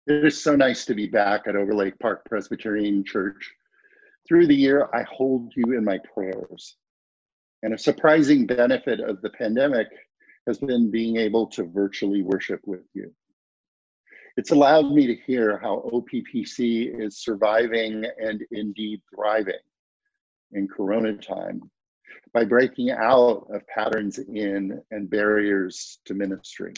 It is so nice to be back at Overlake Park Presbyterian Church. Through the year, I hold you in my prayers. And a surprising benefit of the pandemic has been being able to virtually worship with you. It's allowed me to hear how OPPC is surviving and indeed thriving in Corona time by breaking out of patterns in and barriers to ministry.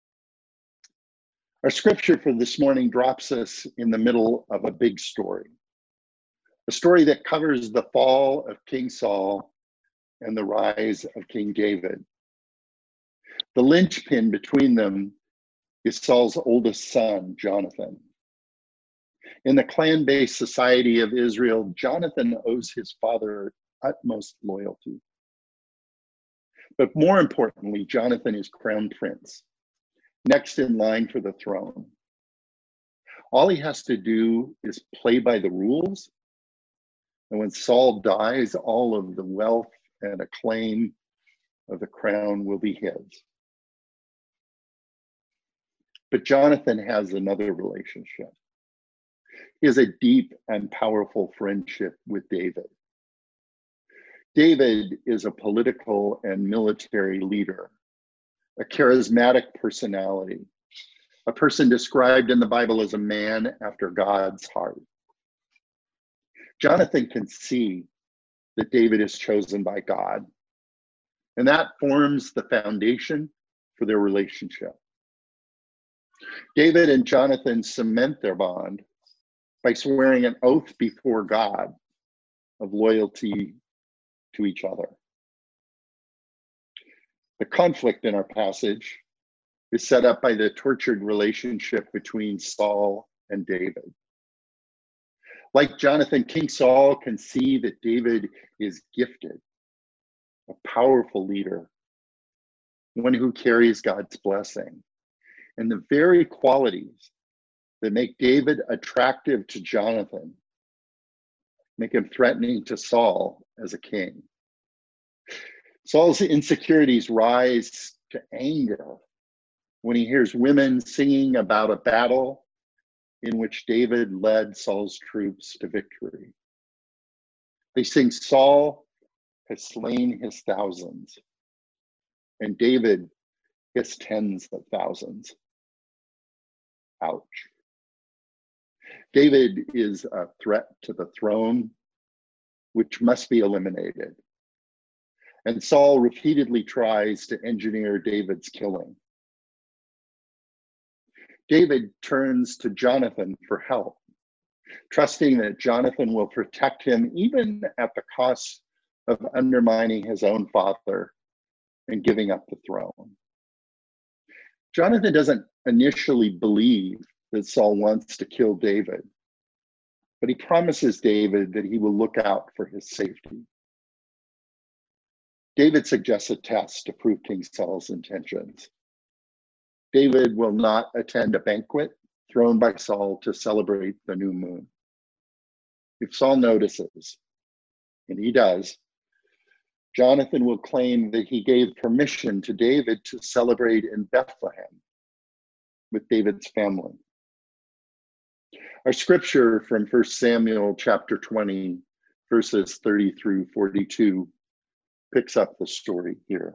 Our scripture for this morning drops us in the middle of a big story, a story that covers the fall of King Saul and the rise of King David. The linchpin between them is Saul's oldest son, Jonathan. In the clan-based society of Israel, Jonathan owes his father utmost loyalty. But more importantly, Jonathan is crown prince, next in line for the throne. All he has to do is play by the rules. And when Saul dies, all of the wealth and acclaim of the crown will be his. But Jonathan has another relationship. He has a deep and powerful friendship with David. David is a political and military leader, a charismatic personality, a person described in the Bible as a man after God's heart. Jonathan can see that David is chosen by God, and that forms the foundation for their relationship. David and Jonathan cement their bond by swearing an oath before God of loyalty to each other. The conflict in our passage is set up by the tortured relationship between Saul and David. Like Jonathan, King Saul can see that David is gifted, a powerful leader, one who carries God's blessing. And the very qualities that make David attractive to Jonathan make him threatening to Saul as a king. Saul's insecurities rise to anger when he hears women singing about a battle in which David led Saul's troops to victory. They sing, "Saul has slain his thousands, and David his tens of thousands." Ouch. David is a threat to the throne, which must be eliminated. And Saul repeatedly tries to engineer David's killing. David turns to Jonathan for help, trusting that Jonathan will protect him even at the cost of undermining his own father and giving up the throne. Jonathan doesn't initially believe that Saul wants to kill David, but he promises David that he will look out for his safety. David suggests a test to prove King Saul's intentions. David will not attend a banquet thrown by Saul to celebrate the new moon. If Saul notices, and he does, Jonathan will claim that he gave permission to David to celebrate in Bethlehem with David's family. Our scripture from 1 Samuel chapter 20, verses 30 through 42 picks up the story here.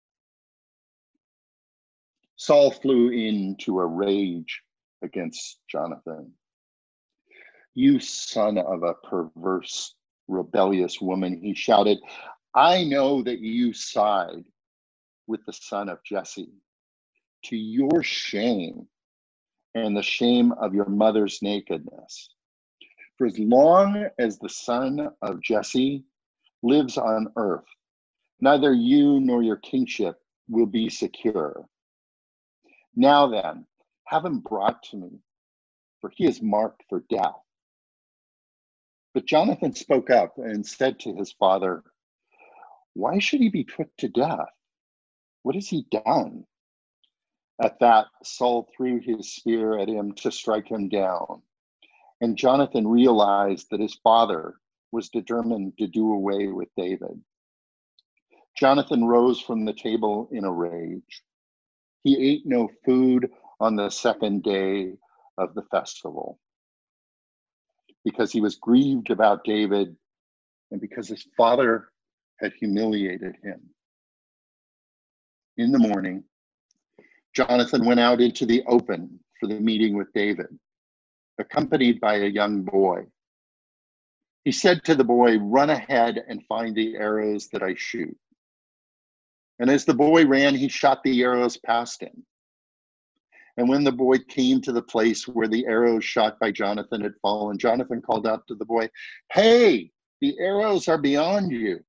Saul flew into a rage against Jonathan. "You son of a perverse, rebellious woman," he shouted, "I know that you side with the son of Jesse. To your shame and the shame of your mother's nakedness. For as long as the son of Jesse lives on earth, neither you nor your kingship will be secure. Now then, have him brought to me, for he is marked for death." But Jonathan spoke up and said to his father, "Why should he be put to death? What has he done?" At that, Saul threw his spear at him to strike him down. And Jonathan realized that his father was determined to do away with David. Jonathan rose from the table in a rage. He ate no food on the second day of the festival, because he was grieved about David and because his father had humiliated him. In the morning, Jonathan went out into the open for the meeting with David, accompanied by a young boy. He said to the boy, "Run ahead and find the arrows that I shoot." And as the boy ran, he shot the arrows past him. And when the boy came to the place where the arrows shot by Jonathan had fallen, Jonathan called out to the boy, "Hey, the arrows are beyond you."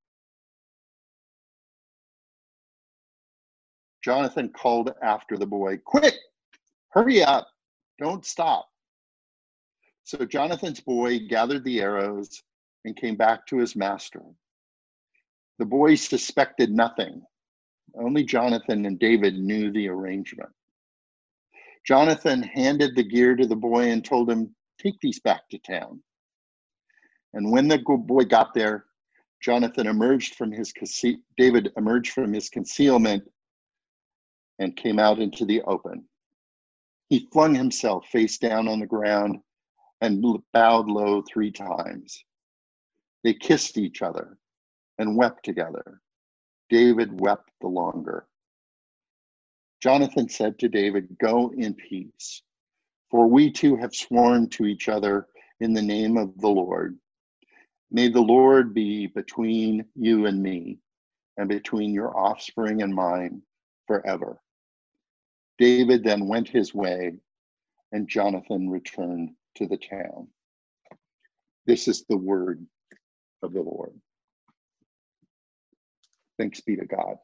Jonathan called after the boy, "Quick, hurry up, don't stop." So Jonathan's boy gathered the arrows and came back to his master. The boy suspected nothing. Only Jonathan and David knew the arrangement. Jonathan handed the gear to the boy and told him, "Take these back to town." And when the boy got there, David emerged from his concealment and came out into the open. He flung himself face down on the ground and bowed low 3 times. They kissed each other and wept together. David wept the longer. Jonathan said to David, "Go in peace, for we two have sworn to each other in the name of the Lord. May the Lord be between you and me, and between your offspring and mine forever." David then went his way, and Jonathan returned to the town. This is the word of the Lord. Thanks be to God.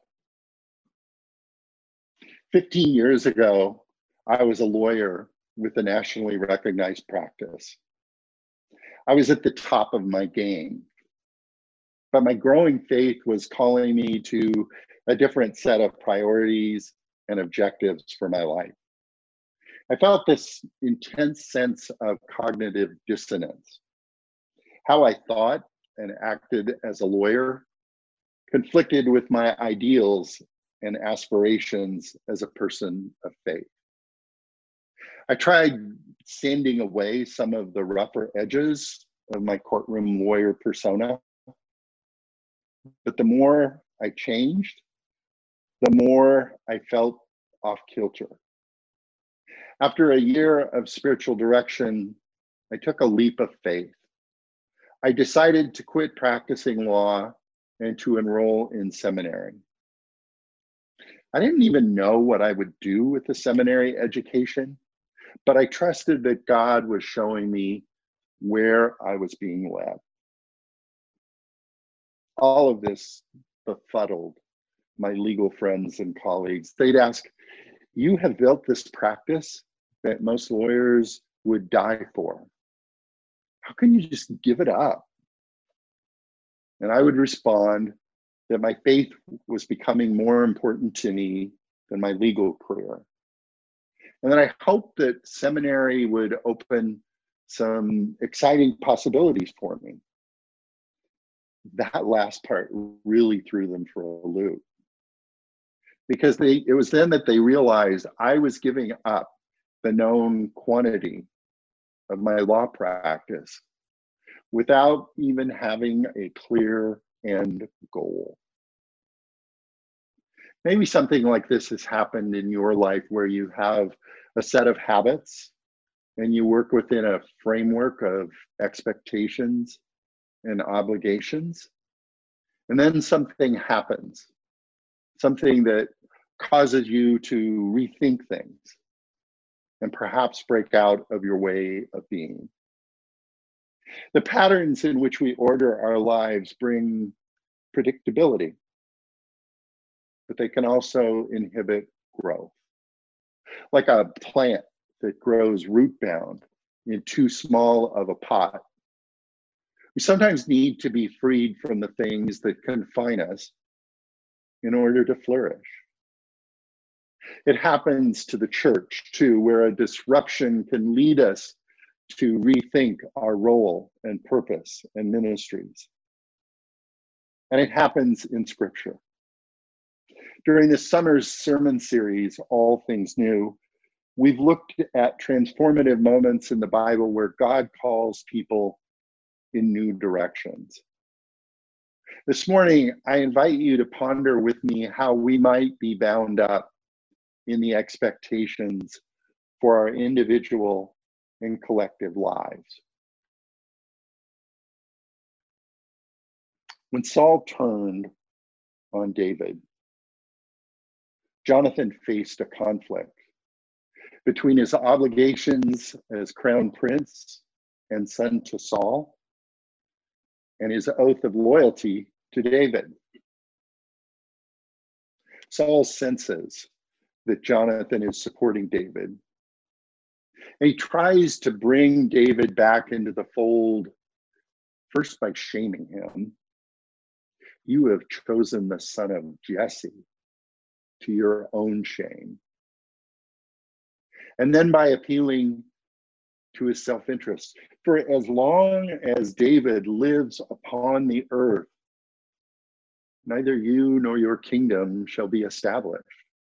15 years ago, I was a lawyer with a nationally recognized practice. I was at the top of my game, but my growing faith was calling me to a different set of priorities and objectives for my life. I felt this intense sense of cognitive dissonance. How I thought and acted as a lawyer conflicted with my ideals and aspirations as a person of faith. I tried sanding away some of the rougher edges of my courtroom lawyer persona, but the more I changed, the more I felt off kilter. After a year of spiritual direction, I took a leap of faith. I decided to quit practicing law and to enroll in seminary. I didn't even know what I would do with the seminary education, but I trusted that God was showing me where I was being led. All of this befuddled my legal friends and colleagues. They'd ask, "You have built this practice that most lawyers would die for. How can you just give it up?" And I would respond that my faith was becoming more important to me than my legal career. And that I hoped that seminary would open some exciting possibilities for me. That last part really threw them for a loop, because it was then that they realized I was giving up the known quantity of my law practice without even having a clear end goal. Maybe something like this has happened in your life, where you have a set of habits and you work within a framework of expectations and obligations. And then something happens, something that causes you to rethink things and perhaps break out of your way of being. The patterns in which we order our lives bring predictability, but they can also inhibit growth. Like a plant that grows root bound in too small of a pot, we sometimes need to be freed from the things that confine us in order to flourish. It happens to the church too, where a disruption can lead us to rethink our role and purpose and ministries. And it happens in Scripture. During this summer's sermon series, All Things New, We've looked at transformative moments in the Bible where God calls people in new directions. This morning, I invite you to ponder with me how we might be bound up in the expectations for our individual and collective lives. When Saul turned on David, Jonathan faced a conflict between his obligations as crown prince and son to Saul and his oath of loyalty to David. Saul senses that Jonathan is supporting David, and he tries to bring David back into the fold, first by shaming him. You have chosen the son of Jesse to your own shame. And then by appealing to his self-interest. For as long as David lives upon the earth, neither you nor your kingdom shall be established.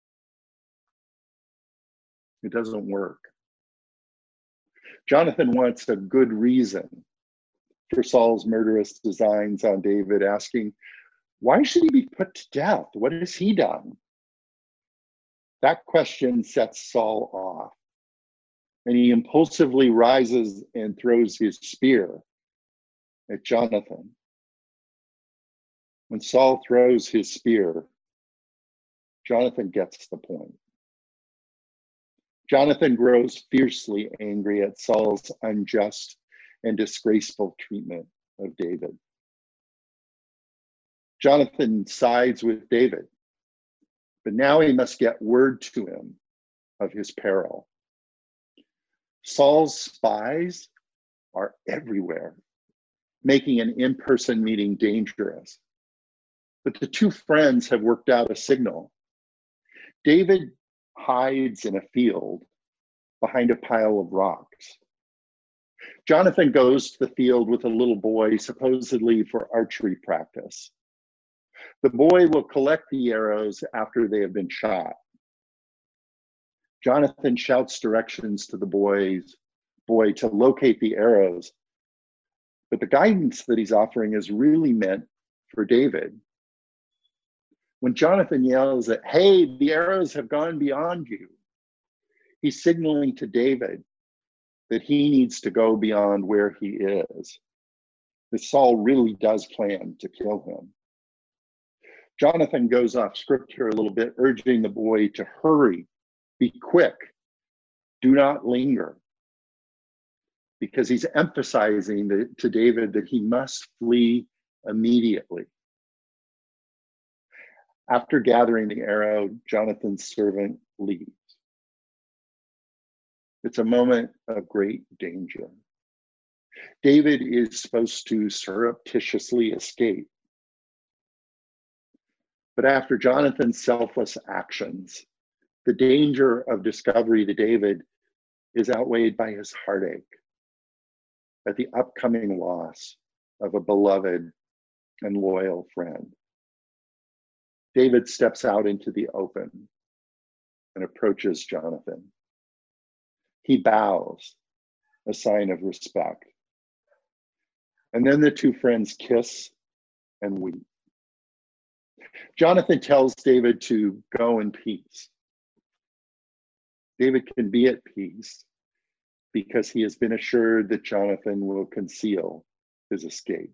It doesn't work. Jonathan wants a good reason for Saul's murderous designs on David, asking, why should he be put to death? What has he done? That question sets Saul off, and he impulsively rises and throws his spear at Jonathan. When Saul throws his spear, Jonathan gets the point. Jonathan grows fiercely angry at Saul's unjust and disgraceful treatment of David. Jonathan sides with David, but now he must get word to him of his peril. Saul's spies are everywhere, making an in-person meeting dangerous. But the two friends have worked out a signal. David hides in a field behind a pile of rocks. Jonathan goes to the field with a little boy, supposedly for archery practice. The boy will collect the arrows after they have been shot. Jonathan shouts directions to the boy to locate the arrows, but the guidance that he's offering is really meant for David. When Jonathan yells that, hey, the arrows have gone beyond you, he's signaling to David that he needs to go beyond where he is. That Saul really does plan to kill him. Jonathan goes off script here a little bit, urging the boy to hurry, be quick, do not linger, because he's emphasizing to David that he must flee immediately. After gathering the arrow, Jonathan's servant leaves. It's a moment of great danger. David is supposed to surreptitiously escape. But after Jonathan's selfless actions, the danger of discovery to David is outweighed by his heartache at the upcoming loss of a beloved and loyal friend. David steps out into the open and approaches Jonathan. He bows, a sign of respect. And then the two friends kiss and weep. Jonathan tells David to go in peace. David can be at peace because he has been assured that Jonathan will conceal his escape.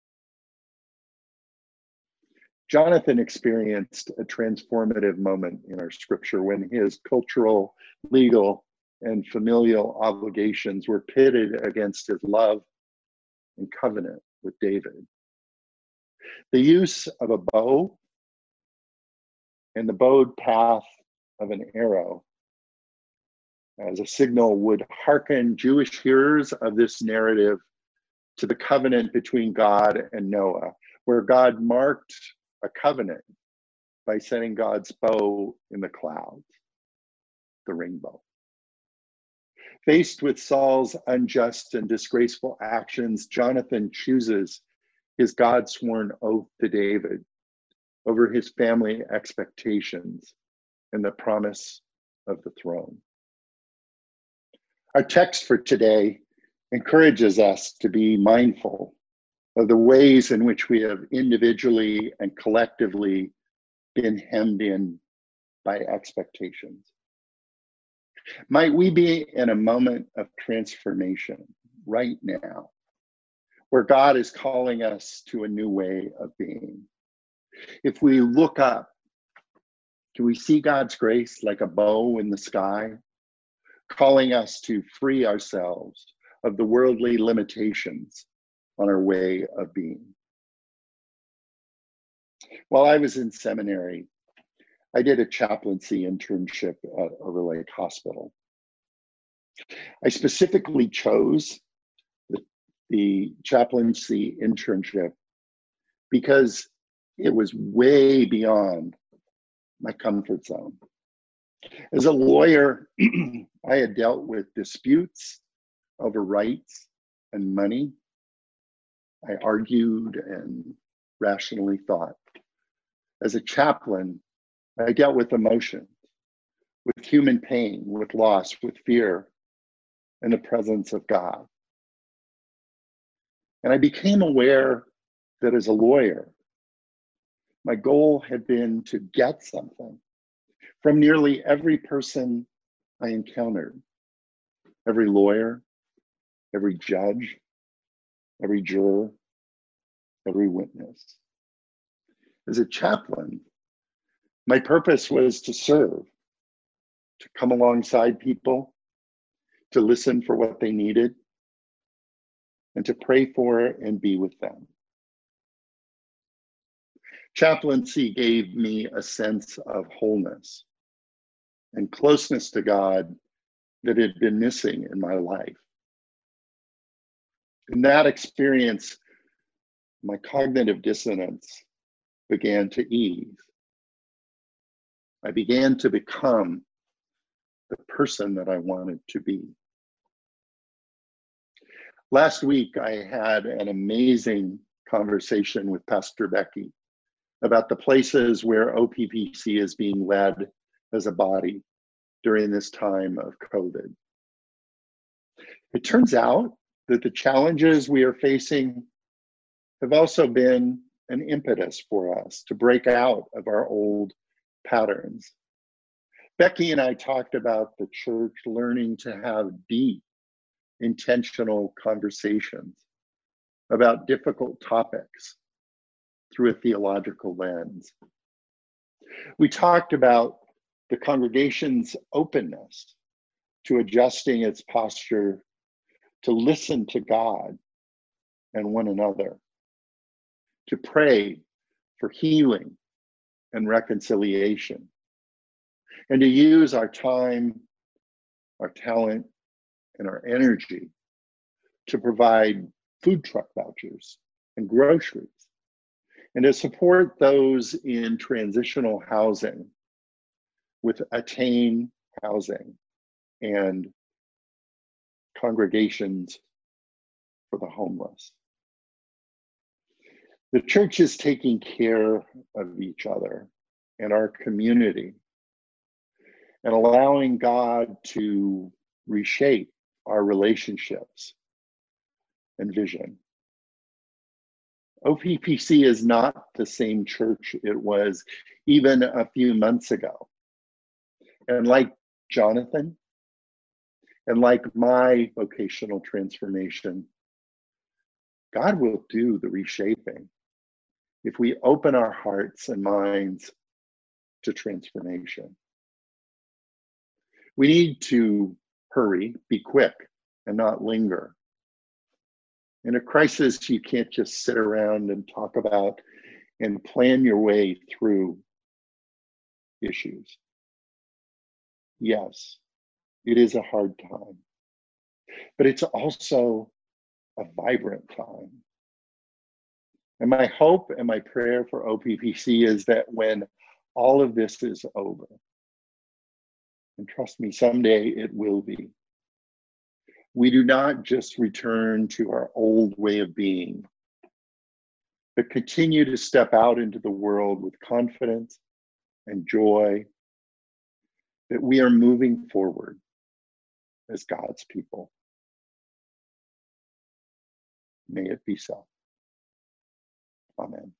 Jonathan experienced a transformative moment in our scripture when his cultural, legal, and familial obligations were pitted against his love and covenant with David. The use of a bow and the bowed path of an arrow as a signal would hearken Jewish hearers of this narrative to the covenant between God and Noah, where God marked a covenant by setting God's bow in the clouds, the rainbow. Faced with Saul's unjust and disgraceful actions, Jonathan chooses his God-sworn oath to David over his family expectations and the promise of the throne. Our text for today encourages us to be mindful of the ways in which we have individually and collectively been hemmed in by expectations. Might we be in a moment of transformation right now, where God is calling us to a new way of being? If we look up, do we see God's grace like a bow in the sky, calling us to free ourselves of the worldly limitations on our way of being? While I was in seminary, I did a chaplaincy internship at Overlake Hospital. I specifically chose the chaplaincy internship because it was way beyond my comfort zone. As a lawyer, I had dealt with disputes over rights and money. I argued and rationally thought. As a chaplain, I dealt with emotions, with human pain, with loss, with fear, and the presence of God. And I became aware that as a lawyer, my goal had been to get something from nearly every person I encountered, every lawyer, every judge, every juror, every witness. As a chaplain, my purpose was to serve, to come alongside people, to listen for what they needed, and to pray for and be with them. Chaplaincy gave me a sense of wholeness and closeness to God that had been missing in my life. In that experience, my cognitive dissonance began to ease. I began to become the person that I wanted to be. Last week, I had an amazing conversation with Pastor Becky about the places where OPPC is being led as a body during this time of COVID. It turns out that the challenges we are facing have also been an impetus for us to break out of our old patterns. Becky and I talked about the church learning to have deep, intentional conversations about difficult topics through a theological lens. We talked about the congregation's openness to adjusting its posture to listen to God and one another, to pray for healing and reconciliation, and to use our time, our talent, and our energy to provide food truck vouchers and groceries, and to support those in transitional housing with Attain Housing and congregations for the homeless. The church is taking care of each other and our community and allowing God to reshape our relationships and vision. OPPC is not the same church it was even a few months ago. And like Jonathan, and like my vocational transformation, God will do the reshaping if we open our hearts and minds to transformation. We need to hurry, be quick, and not linger. In a crisis, you can't just sit around and talk about and plan your way through issues. Yes, it is a hard time, but it's also a vibrant time. And my hope and my prayer for OPPC is that when all of this is over, and trust me, someday it will be, we do not just return to our old way of being, but continue to step out into the world with confidence and joy that we are moving forward as God's people. May it be so. Amen.